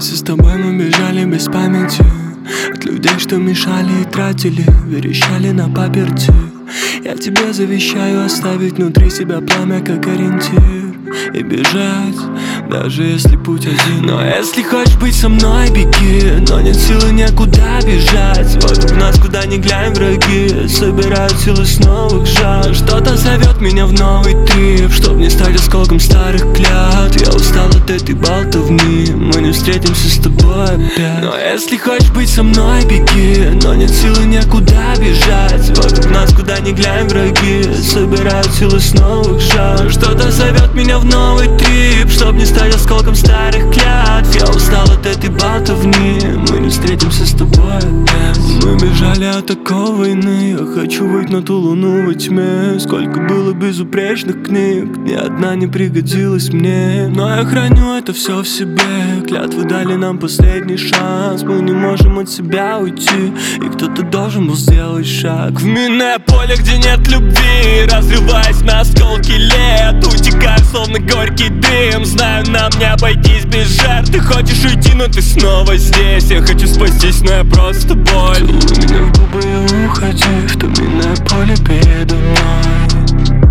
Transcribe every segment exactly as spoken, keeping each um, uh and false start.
Вместе с тобой мы бежали без памяти от людей, что мешали и тратили, верещали на паперти. Я тебе завещаю оставить внутри себя пламя как ориентир и бежать, даже если путь один. Но если хочешь быть со мной, беги, но нет силы некуда бежать. Вокруг нас куда ни глянь враги, собирают силы с новых жар. Что-то зовет меня в новый трип, чтоб не стать осколком старых клятв. Я устал от этой болтовни, мы не встретимся с тобой опять. Но если хочешь быть со мной, беги, но нет силы некуда бежать. Вокруг нас куда ни глянь враги, собирают силы с новых жар. Что-то зовет меня в новый трип, чтоб не стать осколком старых клятв. Я устал от этой болтовни, мы не встретимся с тобой опять. Мы бежали от такой войны, я хочу выйти на ту луну во тьме. Сколько было безупречных книг, ни одна не пригодилась мне. Но я храню это все в себе, клятвы дали нам последний шанс. Мы не можем от себя уйти, и кто-то должен был сделать шаг в минное поле, где нет любви, разрываясь на осколки лет. Утекаю, словно горький дым, знаю, нам не обойтись без жертв. Ты хочешь уйти, но ты снова здесь. Я хочу спастись, но я просто боль. Целуй меня в губы и уходи в то минное поле передо мной.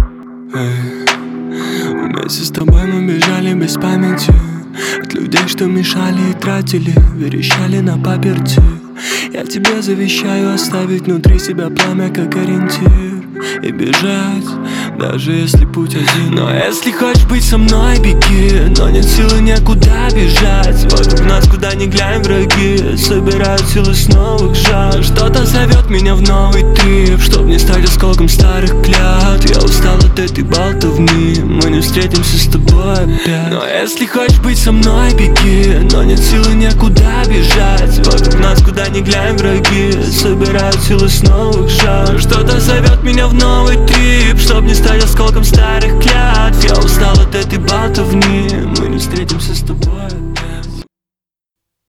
Эй. Вместе с тобой мы бежали без памяти от людей, что мешали и тратили, верещали на паперти. Я тебе завещаю оставить внутри себя пламя как ориентир и бежать, даже если путь один. Но если хочешь быть со мной, беги, но нет силы некуда бежать. Вокруг нас куда ни глянь враги, собирают силы с новых жар. Что-то зовет меня в новый трип, чтоб не стать осколком старых клятв. Я устал от этой болтовни, мы не встретимся с тобой опять. Но если хочешь быть со мной, беги, но нет силы некуда бежать. Вокруг нас куда ни глянь враги, собирают силы с новых жар. Что-то зовет меня в новый трип, чтоб не стать осколком старых клятв. Я устал от этой болтовни, мы не встретимся с тобой.